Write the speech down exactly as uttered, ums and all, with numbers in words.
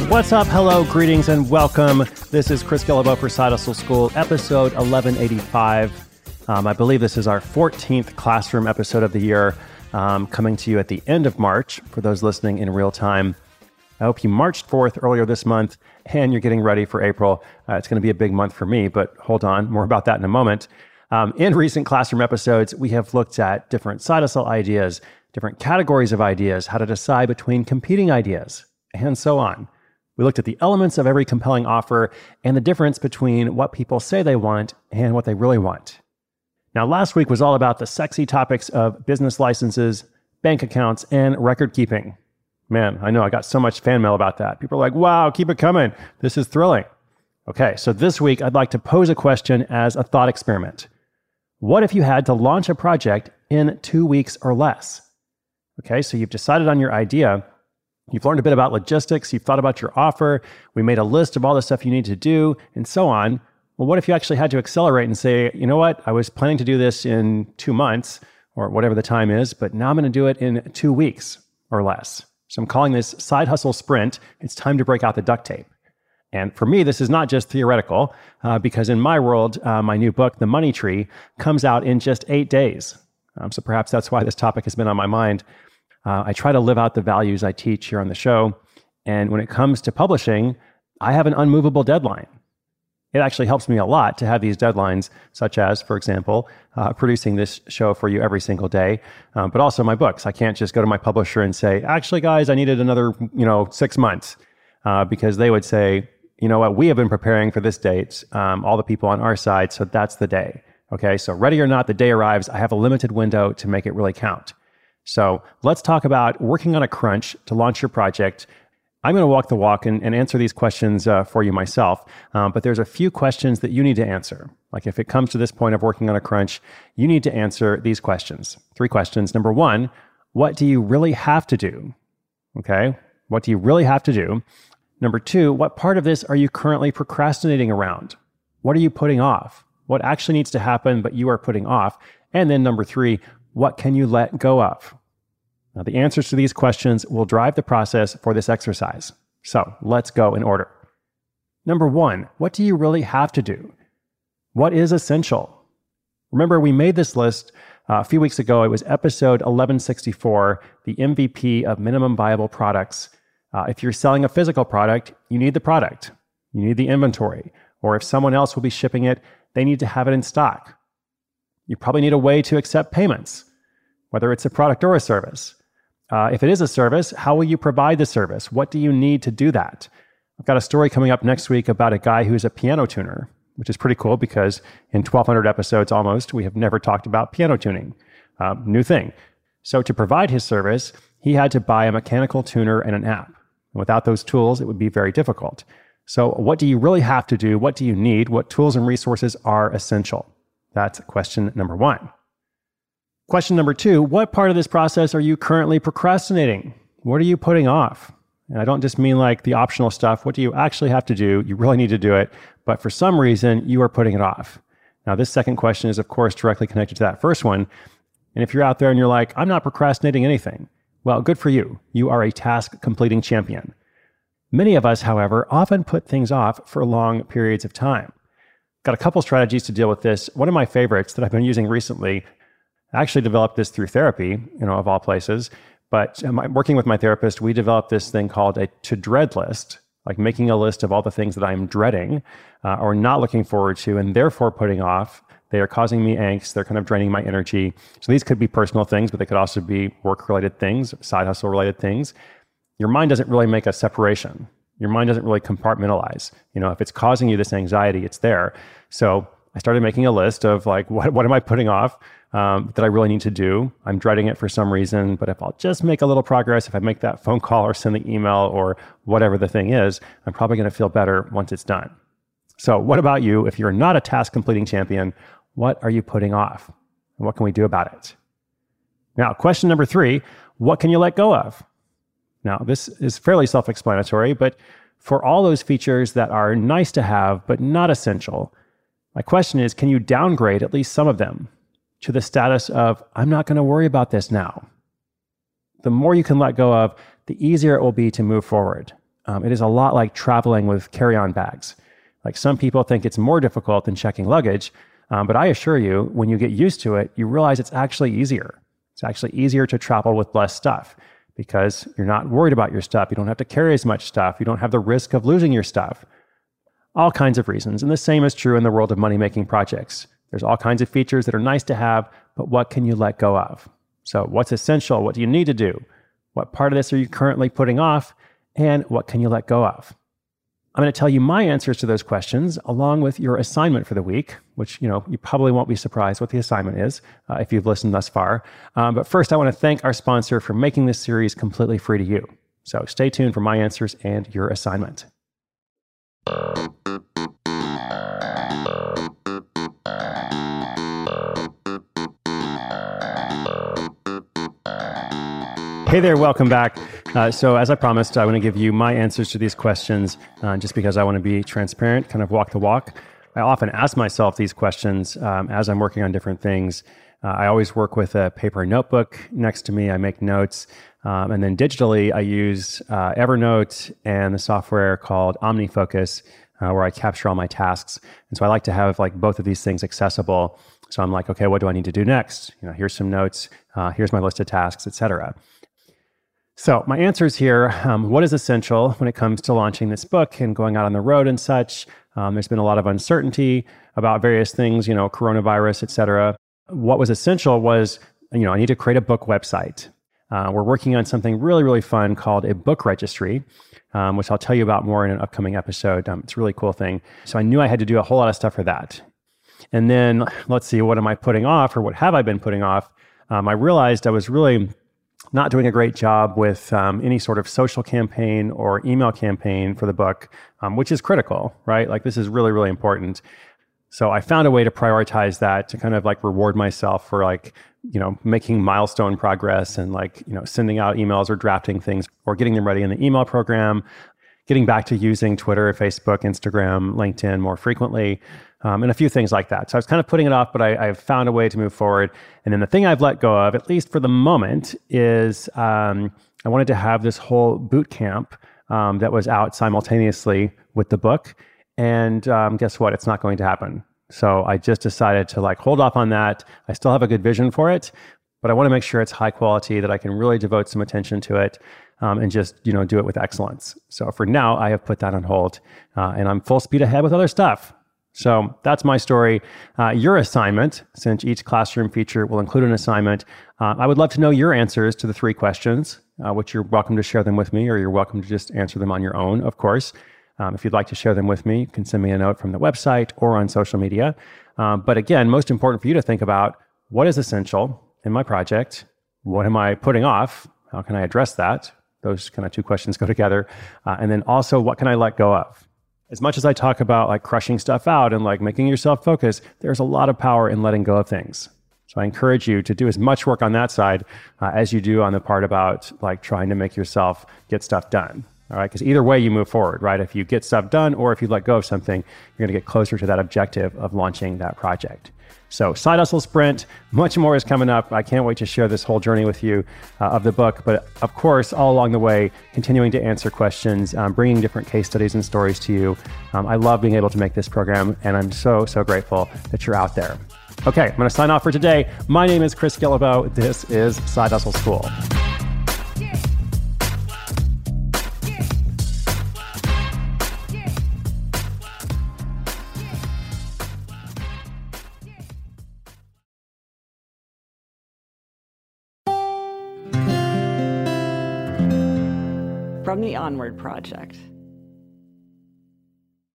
What's up? Hello, greetings, and welcome. This is Chris Guillebeau for Side Hustle School, episode eleven eighty-five. Um, I believe this is our fourteenth classroom episode of the year, um, coming to you at the end of March for those listening in real time. I hope you marched forth earlier this month and you're getting ready for April. Uh, it's going to be a big month for me, but hold on, more about that in a moment. Um, in recent classroom episodes, we have looked at different side hustle ideas, different categories of ideas, how to decide between competing ideas, and so on. We looked at the elements of every compelling offer and the difference between what people say they want and what they really want. Now, last week was all about the sexy topics of business licenses, bank accounts, and record keeping. Man, I know I got so much fan mail about that. People are like, wow, keep it coming. This is thrilling. Okay, so this week I'd like to pose a question as a thought experiment. What if you had to launch a project in two weeks or less? Okay, so you've decided on your idea. You've learned a bit about logistics. You've thought about your offer. We made a list of all the stuff you need to do and so on. Well, what if you actually had to accelerate and say, you know what, I was planning to do this in two months or whatever the time is, but now I'm going to do it in two weeks or less. So I'm calling this side hustle sprint. It's time to break out the duct tape. And for me, this is not just theoretical, uh, because in my world, uh, my new book, The Money Tree, comes out in just eight days. Um, so perhaps that's why this topic has been on my mind. Uh, I try to live out the values I teach here on the show. And when it comes to publishing, I have an unmovable deadline. It actually helps me a lot to have these deadlines, such as, for example, uh, producing this show for you every single day, um, but also my books. I can't just go to my publisher and say, actually, guys, I needed another, you know, six months, uh, because they would say, you know what, we have been preparing for this date, um, all the people on our side, so that's the day. Okay, so ready or not, the day arrives. I have a limited window to make it really count. So let's talk about working on a crunch to launch your project. I'm going to walk the walk and, and answer these questions uh, for you myself, um, but there's a few questions that you need to answer. Like if it comes to this point of working on a crunch, you need to answer these questions. Three questions. Number one, what do you really have to do? Okay, what do you really have to do? Number two, what part of this are you currently procrastinating around? What are you putting off? What actually needs to happen but you are putting off? And then number three, what can you let go of? Now, the answers to these questions will drive the process for this exercise. So let's go in order. Number one, what do you really have to do? What is essential? Remember, we made this list uh, a few weeks ago. It was episode eleven sixty-four, the M V P of minimum viable products. Uh, if you're selling a physical product, you need the product. You need the inventory. Or if someone else will be shipping it, they need to have it in stock. You probably need a way to accept payments, whether it's a product or a service. Uh, if it is a service, how will you provide the service? What do you need to do that? I've got a story coming up next week about a guy who's a piano tuner, which is pretty cool because in twelve hundred episodes almost, we have never talked about piano tuning. Uh, new thing. So to provide his service, he had to buy a mechanical tuner and an app. Without those tools, it would be very difficult. So what do you really have to do? What do you need? What tools and resources are essential? That's question number one. Question number two, what part of this process are you currently procrastinating? What are you putting off? And I don't just mean like the optional stuff. What do you actually have to do? You really need to do it, but for some reason, you are putting it off. Now, this second question is, of course, directly connected to that first one. And if you're out there and you're like, I'm not procrastinating anything, well, good for you. You are a task completing champion. Many of us, however, often put things off for long periods of time. Got a couple strategies to deal with this. One of my favorites that I've been using recently, I actually developed this through therapy, you know, of all places. But um, working with my therapist, we developed this thing called a to-dread list, like making a list of all the things that I'm dreading uh, or not looking forward to and therefore putting off. They are causing me angst. They're kind of draining my energy. So these could be personal things, but they could also be work-related things, side hustle-related things. Your mind doesn't really make a separation. Your mind doesn't really compartmentalize. You know, if it's causing you this anxiety, it's there. So I started making a list of like, what, what am I putting off um, that I really need to do? I'm dreading it for some reason, but if I'll just make a little progress, if I make that phone call or send the email or whatever the thing is, I'm probably going to feel better once it's done. So what about you? If you're not a task completing champion, what are you putting off? And what can we do about it? Now, question number three, what can you let go of? Now, this is fairly self-explanatory, but for all those features that are nice to have, but not essential, my question is, can you downgrade at least some of them to the status of, I'm not going to worry about this now? The more you can let go of, the easier it will be to move forward. um, it is a lot like traveling with carry-on bags. Like some people think it's more difficult than checking luggage, um, but I assure you, when you get used to it, you realize it's actually easier. It's actually easier to travel with less stuff because you're not worried about your stuff. You don't have to carry as much stuff. You don't have the risk of losing your stuff. All kinds of reasons. And the same is true in the world of money-making projects. There's all kinds of features that are nice to have, but what can you let go of? So what's essential? What do you need to do? What part of this are you currently putting off? And what can you let go of? I'm going to tell you my answers to those questions along with your assignment for the week, which, you know, you probably won't be surprised what the assignment is uh, if you've listened thus far. Um, but first, I want to thank our sponsor for making this series completely free to you. So stay tuned for my answers and your assignment. Hey there, welcome back. Uh, so as I promised, I want to give you my answers to these questions uh, just because I want to be transparent, kind of walk the walk. I often ask myself these questions um, as I'm working on different things. Uh, I always work with a paper notebook next to me. I make notes. Um, and then digitally, I use uh, Evernote and the software called OmniFocus, uh, where I capture all my tasks. And so I like to have like both of these things accessible. So I'm like, okay, what do I need to do next? You know, here's some notes. Uh, here's my list of tasks, et cetera. So my answers here, um, what is essential when it comes to launching this book and going out on the road and such? Um, there's been a lot of uncertainty about various things, you know, coronavirus, et cetera. What was essential was, you know, I need to create a book website. Uh, we're working on something really, really fun called a book registry, um, which I'll tell you about more in an upcoming episode. Um, it's a really cool thing. So I knew I had to do a whole lot of stuff for that. And then let's see, what am I putting off or what have I been putting off? Um, I realized I was really not doing a great job with um, any sort of social campaign or email campaign for the book, um, which is critical, right? Like this is really, really important. So I found a way to prioritize that to kind of like reward myself for like, you know, making milestone progress and like, you know, sending out emails or drafting things or getting them ready in the email program, getting back to using Twitter, Facebook, Instagram, LinkedIn more frequently, um, and a few things like that. So I was kind of putting it off, but I, I've found a way to move forward. And then the thing I've let go of, at least for the moment, is um, I wanted to have this whole boot camp um, that was out simultaneously with the book. And um, guess what? It's not going to happen. So I just decided to like hold off on that. I still have a good vision for it, but I want to make sure it's high quality, that I can really devote some attention to it. Um, and just, you know, do it with excellence. So for now, I have put that on hold uh, and I'm full speed ahead with other stuff. So that's my story. Uh, your assignment, since each classroom feature will include an assignment, uh, I would love to know your answers to the three questions, uh, which you're welcome to share them with me, or you're welcome to just answer them on your own, of course. Um, if you'd like to share them with me, you can send me a note from the website or on social media. Uh, but again, most important for you to think about, what is essential in my project? What am I putting off? How can I address that? Those kind of two questions go together. Uh, and then also, what can I let go of? As much as I talk about like crushing stuff out and like making yourself focus, there's a lot of power in letting go of things. So I encourage you to do as much work on that side uh, as you do on the part about like trying to make yourself get stuff done. All right, because either way you move forward, right? If you get stuff done or if you let go of something, you're going to get closer to that objective of launching that project. So Side Hustle Sprint, much more is coming up. I can't wait to share this whole journey with you uh, of the book. But of course, all along the way, continuing to answer questions, um, bringing different case studies and stories to you. Um, I love being able to make this program, and I'm so, so grateful that you're out there. Okay, I'm going to sign off for today. My name is Chris Guillebeau. This is Side Hustle School. From the Onward Project.